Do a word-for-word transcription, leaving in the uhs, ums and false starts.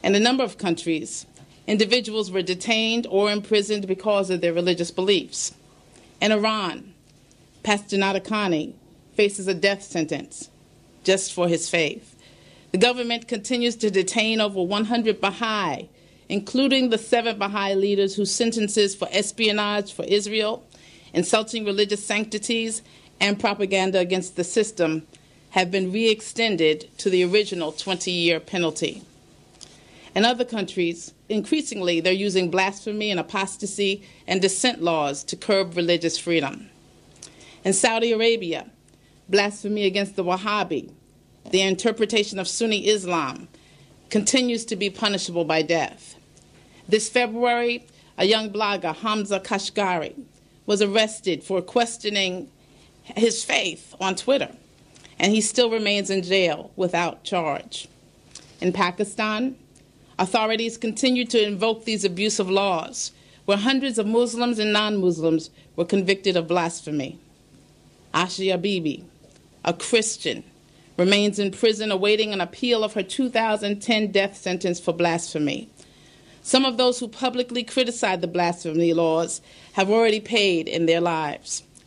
In a number of countries, individuals were detained or imprisoned because of their religious beliefs. In Iran, Pastor Nadakani faces a death sentence just for his faith. The government continues to detain over one hundred Baha'i, including the seven Baha'i leaders whose sentences for espionage for Israel, insulting religious sanctities, and propaganda against the system have been re-extended to the original twenty-year penalty. In other countries, increasingly, they're using blasphemy and apostasy and dissent laws to curb religious freedom. In Saudi Arabia, blasphemy against the Wahhabi, the interpretation of Sunni Islam, continues to be punishable by death. This February, a young blogger, Hamza Kashgari, was arrested for questioning his faith on Twitter, and he still remains in jail without charge. In Pakistan, authorities continue to invoke these abusive laws, where hundreds of Muslims and non-Muslims were convicted of blasphemy. Asia Bibi, a Christian, remains in prison awaiting an appeal of her two thousand ten death sentence for blasphemy. Some of those who publicly criticized the blasphemy laws have already paid in their lives.